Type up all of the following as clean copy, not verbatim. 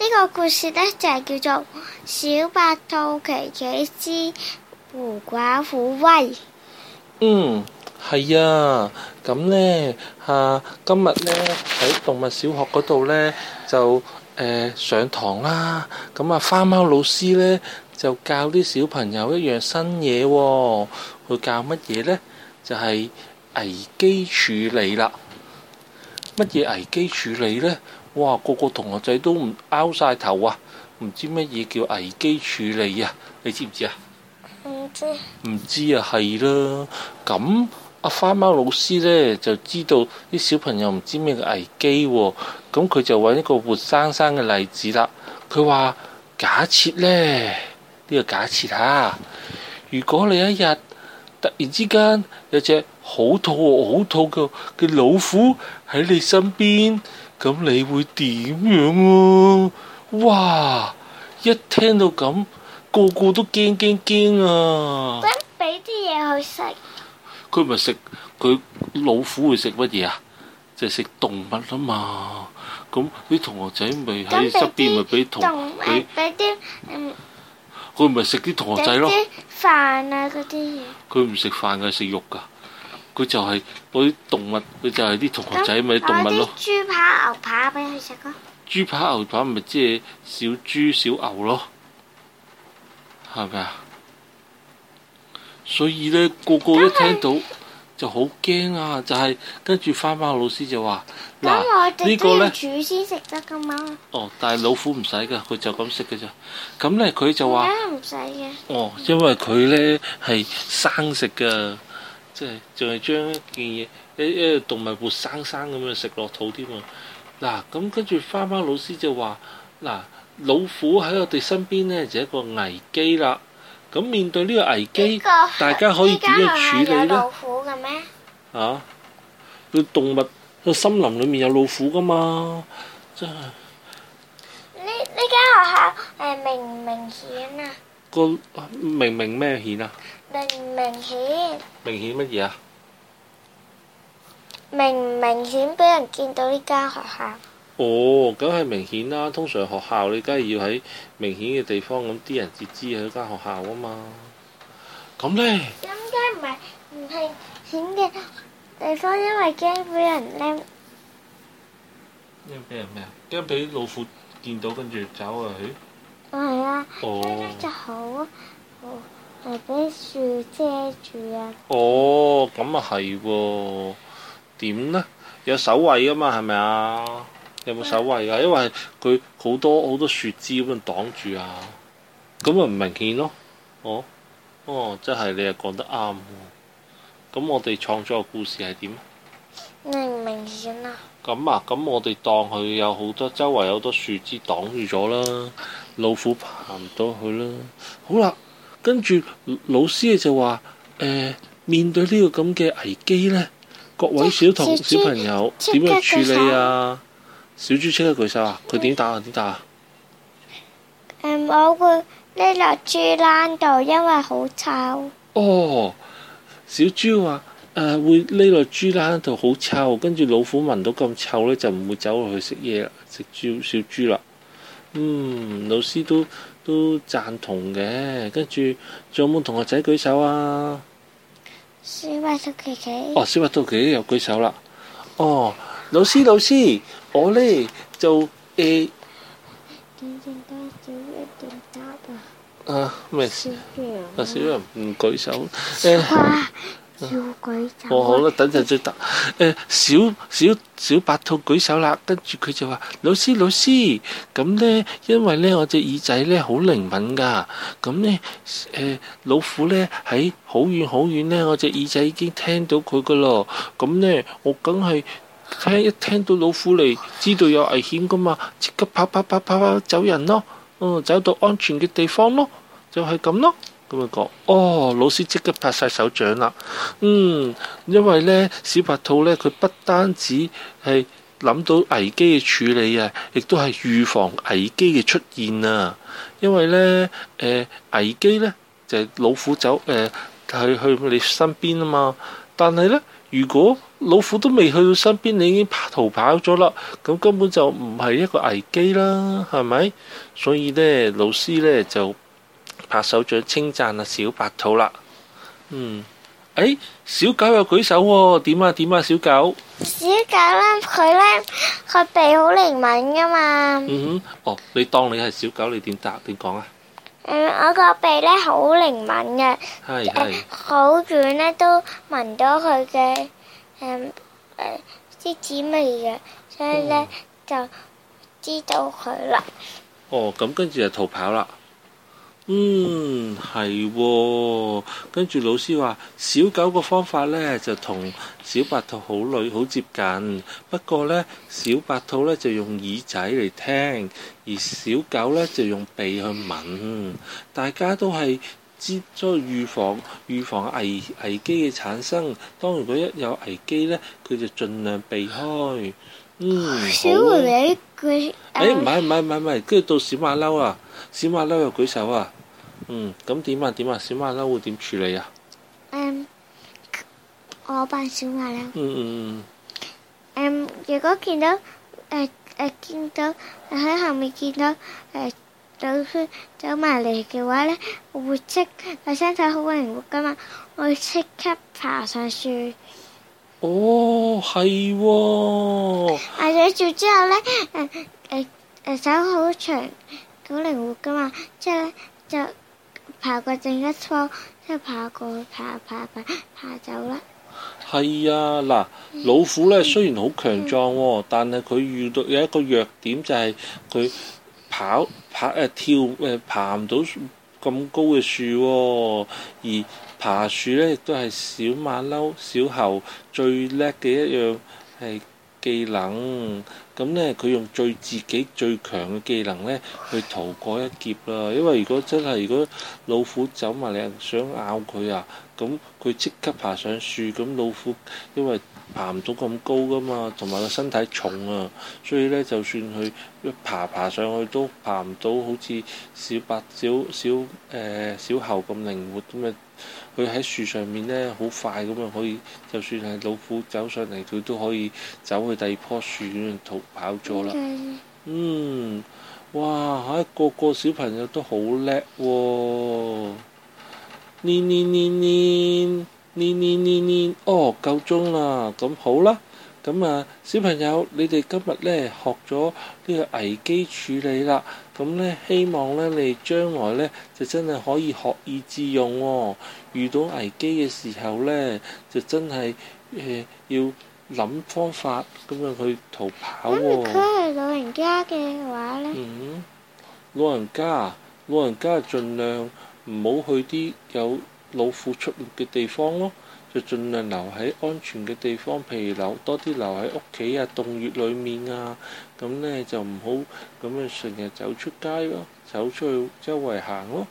個故事呢，就係叫做小白兔琪琪之狐寡婦威。 係啊，咁呢，今日呢，喺動物小學嗰度呢，就上堂啦。咁花貓老師呢，就教啲小朋友一樣新嘢喎。佢教乜嘢呢？就係危機處理啦。乜嘢危機處理呢？哇！個同學仔都唔拗晒頭啊！唔知乜嘢叫危機處理啊？你知唔知啊？唔知啊，係啦。咁花貓老師呢，就知道啲小朋友唔知咩叫危機喎。咁佢就揾一個活生生嘅例子啦。佢話假設呢，呢個假設嚇，如果你一日突然之間有隻好肚嘅老虎喺你身邊，咁你會點樣啊？哇！一聽到咁，個個都驚啊！ 咁俾啲嘢佢食。 佢咪食，佢老虎會食乜嘢啊？就係食動物啊嘛。咁啲同學仔咪喺側邊咪俾俾啲佢咪食啲同學仔咯。 啲飯啊嗰啲嘢。佢唔食飯嘅，食肉㗎。佢就係嗰啲動物，佢就係啲同學仔咪啲動物咯。 啲豬扒牛扒俾佢食咯。豬扒牛扒咪即係小豬小牛咯，係咪啊？所以呢，個個一聽到就好驚啊！就係跟住花貓老師就話：嗱，呢個呢， 煮先食得噶嘛。 但係老虎唔使㗎，佢就咁食㗎咋。咁呢，佢就話： 唔使嘅。 因為佢呢係生食㗎，即係仲係將一件嘢一個動物活生生咁樣食落肚添啊！嗱，咁跟住花貓老師就話：嗱，老虎喺我哋身邊呢，就係一個危機啦。咁面對呢個危機，大家可以點樣處理呢？ 老虎嘅咩？ 個動物個森林裏面有老虎噶嘛？真係。 呢間學校明唔明顯啊？ 明咩顯啊？ 明唔明顯？ 明顯乜嘢啊？ 明唔明顯俾人見到呢間學校？ 梗係明顯啦！通常學校你梗係要喺明顯嘅地方，咁啲人至知係一間學校啊嘛。咁呢？ 點解唔係顯嘅地方？因為驚俾人咧。 驚俾人咩啊？驚俾老虎見到跟住走啊去？ 係啊。就好係俾樹遮住啊。 咁啊係喎。點呢？有守衛噶嘛？係咪啊？有冇守衛㗎？因為佢好多樹枝咁樣擋住啊，咁咪唔明顯咯。真係你又講得啱喎。咁我哋創作嘅故事係點？ 明唔明顯啊？ 咁我哋當佢有好多周圍有好多樹枝擋住咗啦，老虎爬唔到去啦。好啦，跟住老師就話面對呢個咁嘅危機呢，各位小朋友點樣處理啊？小豬即刻舉手啊！佢點打啊？ 我會匿落豬欄度，因為好臭。 小豬話會匿落豬欄度好臭，跟住老虎聞到咁臭呢，就唔會走落去食嘢啦，食小豬啦。老師都贊同嘅。跟住仲有冇同學仔舉手啊？ 小白兔琪琪。 小白兔琪琪又舉手啦。老師，我呢就咩事？小人唔舉手。 要舉手。 好啦，等陣再答。小白兔舉手啦，跟住佢就話：老師，咁呢，因為呢我隻耳仔呢好靈敏㗎，咁呢老虎呢喺好遠呢，我隻耳仔已經聽到佢㗎咯。咁呢，我梗係一聽到老虎嚟，知道有危險㗎嘛，即刻跑走人咯。走到安全嘅地方咯，就係咁咯。咁咪講，老師即刻拍晒手掌啦。因為呢，小白兔呢，佢不單止係諗到危機嘅處理啊，亦都係預防危機嘅出現啊。因為呢，危機呢，就係老虎走去你身邊啊嘛。但係呢， 如果老虎都未去到身邊，你已經逃跑咗啦，咁根本就唔係一個危機啦，係咪？所以呢，老師呢就拍手掌稱讚啊小白兔啦。小狗又舉手喎，點啊點啊，小狗。 小狗佢鼻好靈敏噶嘛。 你當你係小狗，你點答點講啊？ 我個鼻好靈敏嘅，好遠都聞到佢嘅啲滋味嘅，所以就知道佢啦。 咁跟住就逃跑啦。係喎。跟住老師話，小狗個方法呢就同小白兔好接近，不過呢，小白兔呢就用耳仔嚟聽，而小狗呢就用鼻去聞。大家都係知咗預防危機嘅產生。當如果一有危機呢，佢就盡量避開。 小狐狸佢唔係，跟住到小馬騮啊！小馬騮又舉手啊！咁點啊？小馬騮會點處理啊？ 我扮小馬騮。如果見到喺後面見到老鼠走埋嚟嘅話呢，我會佢身體好靈活噶嘛，我會即刻爬上樹。 係喎。 上樹之後呢，手好長，好靈活噶嘛，之後呢，就爬過另一棵，之後爬過去，爬走啦。 係啊，嗱，老虎呢雖然好強壯喎，但係佢遇到有一個弱點，就係佢爬唔到咁高嘅樹喎，而爬樹呢亦都係小馬騮、小猴最叻嘅一樣係技能。咁呢，佢用自己最強嘅技能呢去逃過一劫啦。因為如果老虎走埋嚟想咬佢啊，咁佢即刻爬上樹，咁老虎因為爬唔到咁高噶嘛，同埋個身體重啊，所以呢，就算佢一爬上去都爬唔到好似小猴咁靈活咁啊。佢喺樹上面呢，好快咁啊，可以就算係老虎走上嚟，佢都可以走去第二棵樹咁樣逃跑咗啦。哇！個小朋友都好叻喎。夠鐘啦，咁好啦。咁啊，小朋友，你哋今日呢學咗呢個危機處理啦。咁呢，希望呢你哋將來呢就真係可以學以致用喎。遇到危機嘅時候呢，就真係要諗方法咁樣去逃跑喎。 佢係老人家嘅話呢？ 老人家盡量唔好去啲有老虎出沒嘅地方咯。就盡量留喺安全嘅地方，譬如多啲留喺屋企啊、洞穴裏面啊，咁呢，就唔好咁樣成日走出街咯，走出去周圍行咯。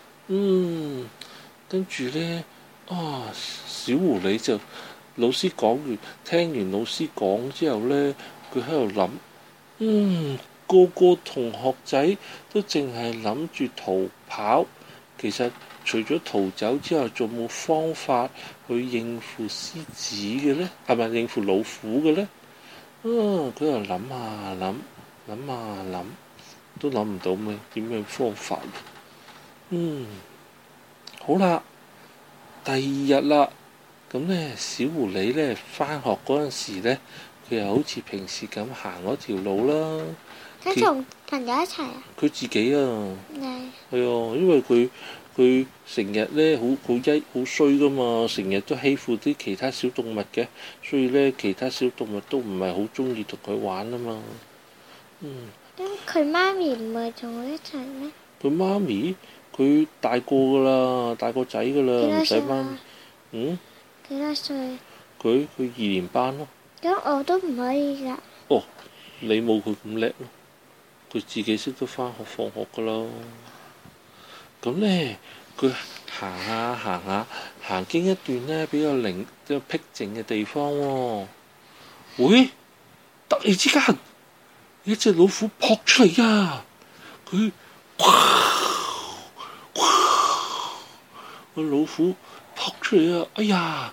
跟住呢，小狐狸就老師聽完老師講之後呢，佢喺度諗，個個同學仔都淨係諗住逃跑，其實除咗逃走之後，仲冇方法去應付獅子嘅呢？係咪應付老虎嘅呢？佢又諗下諗，都諗唔到咩點樣方法。好啦，第二日啦，咁呢，小狐狸呢返學嗰陣時呢，佢又好似平時咁行嗰條路啦。 佢同朋友一齊啊？ 佢自己啊。係啊，因為佢成日呢好衰噶嘛，成日都欺負啲其他小動物嘅，所以呢，其他小動物都唔係好中意同佢玩啊嘛。 咁佢媽咪唔係同佢一齊咩？ 佢媽咪佢大個噶啦，大個仔噶啦，唔使媽咪。 幾多歲？ 佢2年班咯。 咁我都唔可以㗎。 你冇佢咁叻咯，佢自己識得返學放學噶啦。咁呢，佢行下，行經一段呢比較僻靜嘅地方喎。喂！突然之間，一隻老虎撲出嚟呀！佢個老虎撲出嚟啊！哎呀，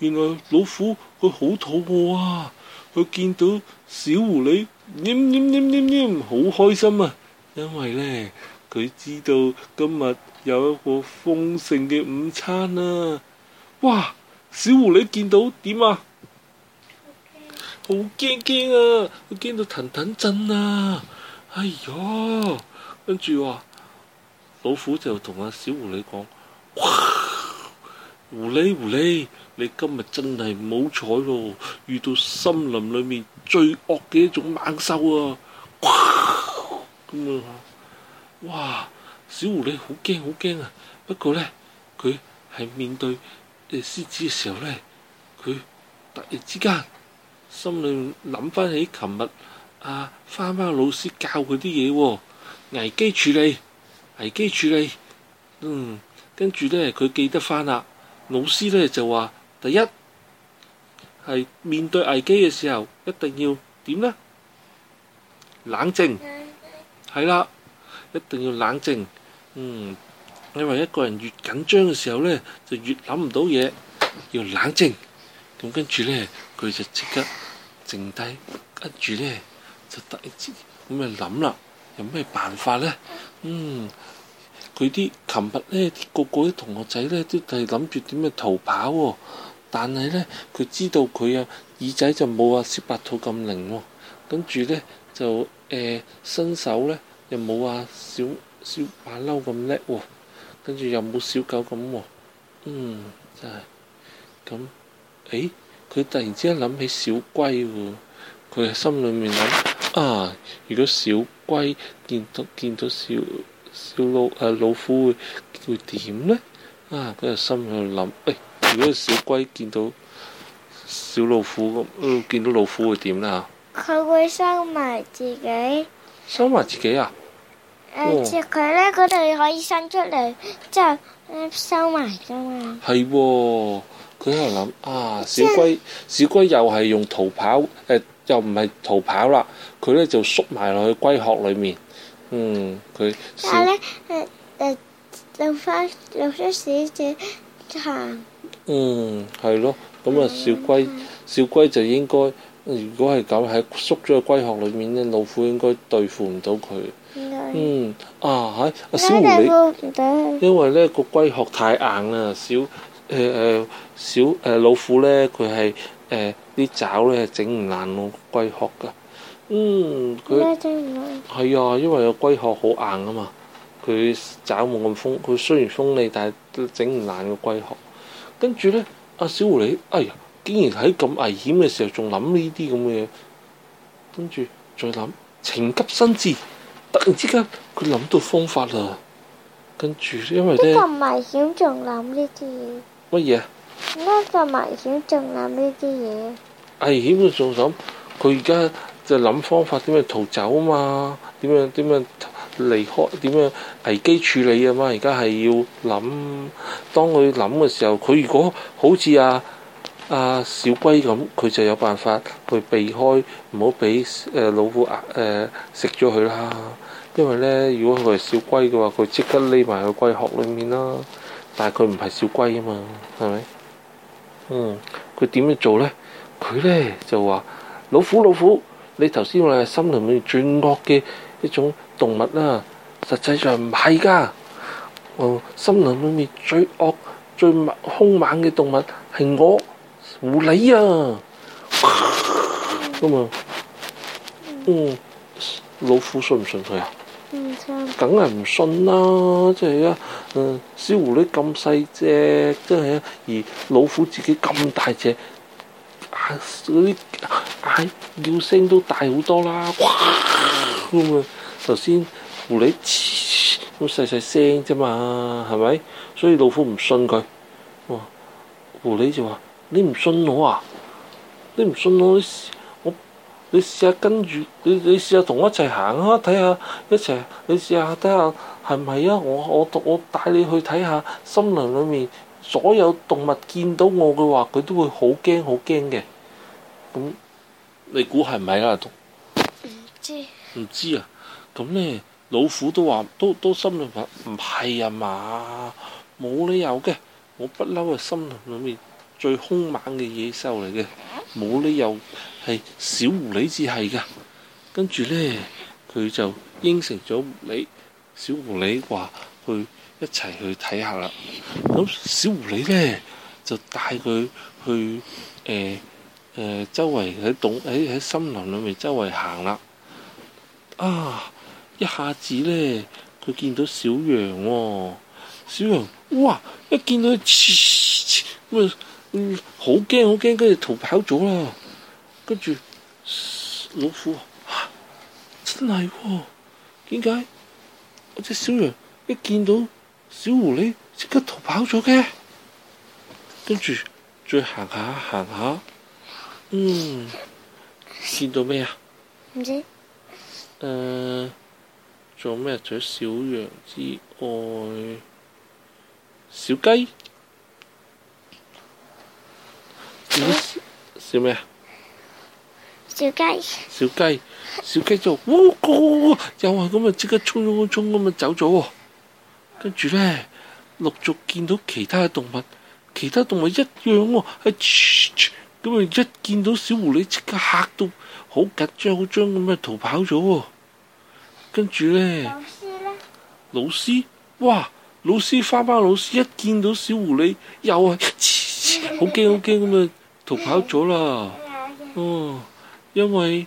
原來老虎佢好肚餓啊！佢見到小狐狸，好開心啊！因為呢，佢知道今日有一個豐盛嘅午餐啊！哇！小狐狸見到點啊？好驚啊！佢驚到騰騰震啊！哎呀！跟住話，老虎就同阿小狐狸講：哇！狐狸，你今日真係唔好彩咯，遇到森林裏面最惡嘅一種猛獸啊！咁啊，哇！小狐狸好驚啊！不過呢，佢係面對獅子嘅時候呢，佢突然之間心裏諗翻起琴日花貓老師教佢啲嘢喎，危機處理，跟住呢，佢記得翻啦。老師呢就話：第一係面對危機嘅時候，一定要點呢？冷靜，係啦，一定要冷靜。因為一個人越緊張嘅時候呢，就越諗唔到嘢，要冷靜。咁跟住呢，佢就即刻靜低，跟住呢，就突然之咁就諗啦，有咩辦法呢？佢啲琴日呢，個啲同學仔呢，都係諗住點樣逃跑喎，但係呢，佢知道佢耳仔就冇小白兔咁靈喎，跟住呢，就身手呢，又冇小馬騮咁叻喎，跟住又冇小狗咁喎，真係咁。佢突然之間諗起小龜喎，佢喺心裏面諗如果小龜見到老虎會點呢？佢就心喺度諗，如果小龜見到小老虎咁，見到老虎會點呢？ 佢會收埋自己。 收埋自己啊？ 佢呢嗰度可以伸出嚟，之後收埋噶嘛。係喎，佢喺度諗小龜又係用逃跑，又唔係逃跑啦，佢呢就縮埋落去龜殼裏面。佢但係呢，留翻小獅子行。 係咯，咁小龜就應該，如果係咁喺縮咗個龜殼裏面呢，老虎應該對付唔到佢。小狐狸，因為呢個龜殼太硬啦，老虎呢，佢係啲爪呢整唔爛個龜殼噶。佢係啊，因為個龜殼好硬啊嘛，佢爪冇咁鋒，佢雖然鋒利，但係都整唔爛個龜殼。跟住呢，小狐狸，竟然喺咁危險嘅時候仲諗呢啲咁嘅嘢，跟住再諗，情急身智，突然之間佢諗到方法啦。跟住因為呢咁危險仲諗呢啲嘢？ 乜嘢？ 咁危險仲諗呢啲嘢？ 危險佢仲諗，佢而家就諗方法點樣逃走啊嘛，點樣離開，點樣危機處理啊嘛。而家係要諗，當佢諗嘅時候，佢如果好似小龜咁，佢就有辦法去避開，唔好俾老虎食咗佢啦。因為呢，如果佢係小龜嘅話，佢即刻匿埋去龜殼裏面啦。但係佢唔係小龜啊嘛，係咪？佢點樣做呢？佢呢就話：老虎，你頭先話係森林裏面最惡嘅一種動物啦，實際上唔係㗎。森林裏面最惡、最兇猛嘅動物係我狐狸啊！咁老虎信唔信佢啊？ 唔信。梗係唔信啦！即係小狐狸咁細隻，即係而老虎自己咁大隻。嗰啲叫聲都大好多啦，頭先狐狸咁細聲啫嘛，係咪？所以老虎唔信佢。狐狸就話：你唔信我啊？你唔信我？你試下跟住你試下同我一齊行啊！睇下一齊，你試下睇下係咪啊？我帶你去睇下森林裏面所有動物見到我嘅話，佢都會好驚嘅。咁你估係咪啊？唔知啊！咁呢，老虎都話都心裏話唔係啊嘛，冇理由嘅。我不嬲喺森林裏面最兇猛嘅野獸嚟嘅，冇理由係小狐狸至係㗎。跟住呢，佢就應承咗狐狸，小狐狸話去一齊去睇下啦。咁小狐狸呢，就帶佢去周圍喺森林裏面周圍行啦。一下子呢，佢見到小羊喎，小羊哇！一見到佢，好驚好驚，跟住逃跑咗啦。跟住老虎真係喎，點解嗰隻小羊一見到小狐狸即刻逃跑咗嘅？跟住再行下，見到咩啊？ 唔知。 仲有咩？除咗小羊之外，小雞。小咩啊？ 小雞。 小雞就又係咁啊！即刻衝咁啊走咗喎。跟住呢，陸續見到其他動物一樣喎，咁啊一見到小狐狸即刻嚇到好緊張咁啊逃跑咗喎。跟住呢， 老師呢？ 老師，哇！花貓老師一見到小狐狸又係好驚咁啊逃跑咗啦。因為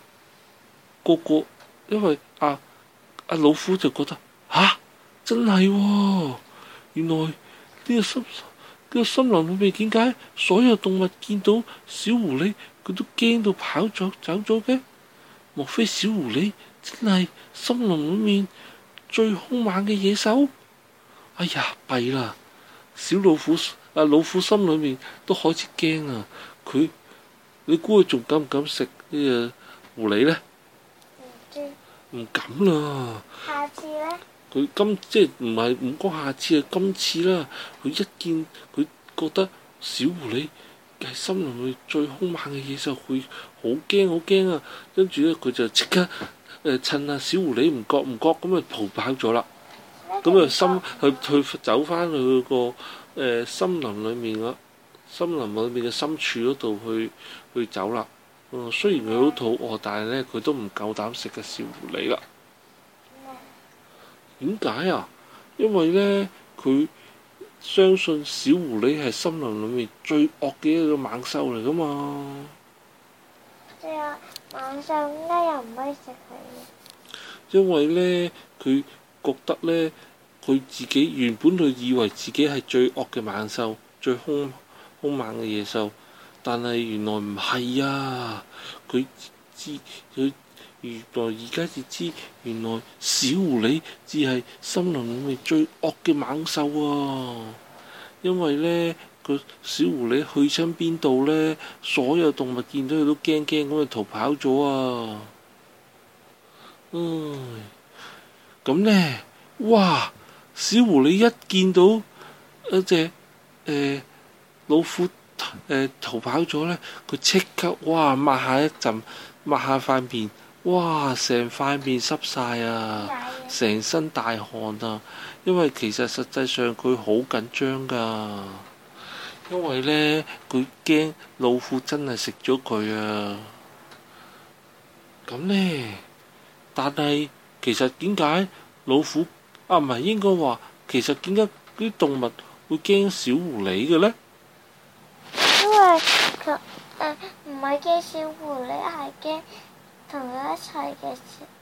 老虎就覺得真係喎，原來呢個森林裏面點解所有動物見到小狐狸佢都驚到走咗嘅？莫非小狐狸真係森林裏面最兇猛嘅野獸？哎呀，弊啦！老虎心裏面都開始驚啊！你估佢仲敢唔敢食呢個狐狸呢？唔敢啦！ 下次呢？ 佢即係唔講下次，係今次啦！佢一見佢覺得小狐狸係森林裏最兇猛嘅野獸，佢好驚啊！跟住呢，佢就即刻趁啊小狐狸唔覺咁啊逃跑咗啦。咁啊去走翻去個森林裏面嘅深處嗰度去走啦。雖然佢好肚餓，但係呢，佢都唔夠膽食嘅小狐狸啦。點解啊？因為呢，佢相信小狐狸係森林裏面最惡嘅一個猛獸嚟噶嘛。 係啊，猛獸點解又唔可以食佢？ 因為呢，佢覺得呢，佢自己原本佢以為自己係最惡嘅猛獸，最兇猛嘅野獸，但係原來唔係啊！佢原來而家至知，原來小狐狸只係森林裏面最惡嘅猛獸啊！因為呢，個小狐狸去親邊度呢，所有動物見到佢都驚咁就逃跑咗啊！咁呢，哇！小狐狸一見到一隻老虎逃跑咗呢，佢即刻抹下塊面，成塊面濕晒啊，成身大汗啊！因為其實實際上佢好緊張噶，因為呢，佢驚老虎真係食咗佢啊！咁呢，但係其實點解老虎唔係應該話，其實點解啲動物會驚小狐狸嘅呢？ 因為佢唔係驚小狐狸，係驚同佢一齊嘅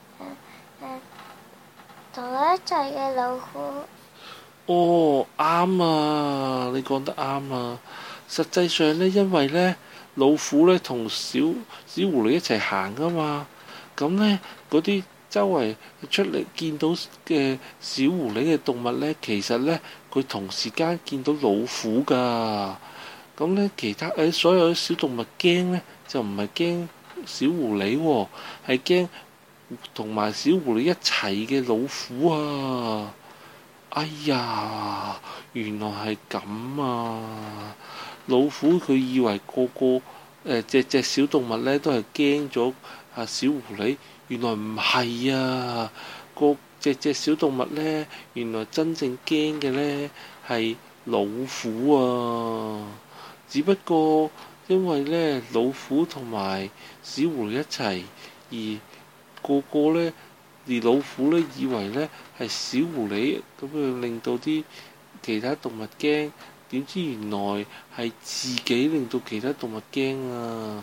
老虎。 啱啊！你講得啱啊！實際上呢，因為呢，老虎呢同小狐狸一齊行噶嘛，咁呢，嗰啲周圍出嚟見到嘅小狐狸嘅動物呢，其實呢，佢同時間見到老虎噶。咁呢，其他所有小動物驚呢，就唔係驚小狐狸喎，係驚同埋小狐狸一齊嘅老虎啊！哎呀，原來係咁啊！老虎佢以為個隻小動物呢都係驚咗小狐狸，原來唔係啊！隻小動物呢，原來真正驚嘅呢係老虎啊！ 只不過因為呢老虎同埋小狐狸一齊，而個個呢，而老虎呢以為呢係小狐狸，咁樣令到啲其他動物驚，點知原來係自己令到其他動物驚啊！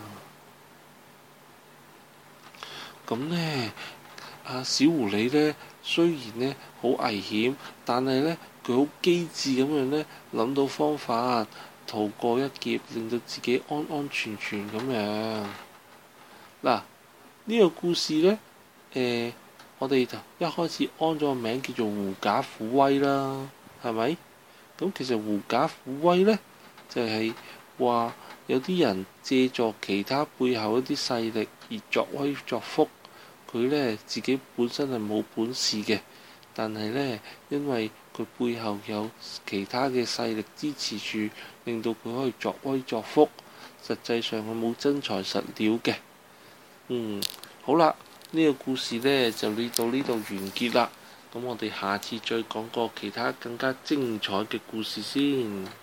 咁呢，小狐狸呢，雖然呢好危險，但係呢，佢好機智咁樣呢，諗到方法逃過一劫，令到自己安安全全咁樣。嗱，呢個故事呢，我哋就一開始安咗個名叫做狐假虎威啦，係咪？咁其實狐假虎威呢，就係話有啲人借助其他背後一啲勢力而作威作福，佢呢自己本身係冇本事嘅，但係呢，因為佢背後有其他嘅勢力支持住，令到佢可以作威作福。實際上佢冇真材實料嘅。好啦，呢個故事呢就到呢度完結啦。咁我哋下次再講個其他更加精彩嘅故事先。